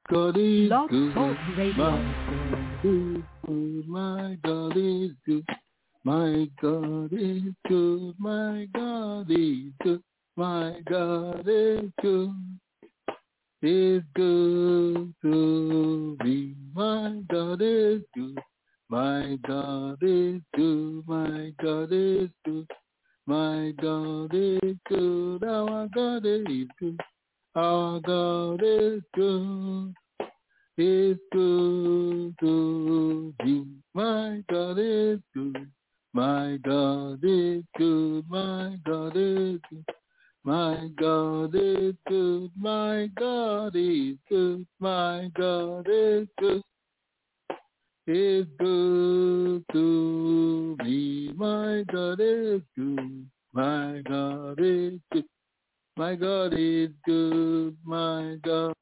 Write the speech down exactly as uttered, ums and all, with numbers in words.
God is Blog good. Talk My Radio. God is good. My God is good. My God is good. My God is good. Is good to me. My God is good. My God is good. My God is good. My God is good. Our God is good. Our God is good. Is good to me. My God is good. My God is good. My God is good. My God is good. My God is good. My God is good. Is good to me. My God is good. My God is good. My God is good. My God.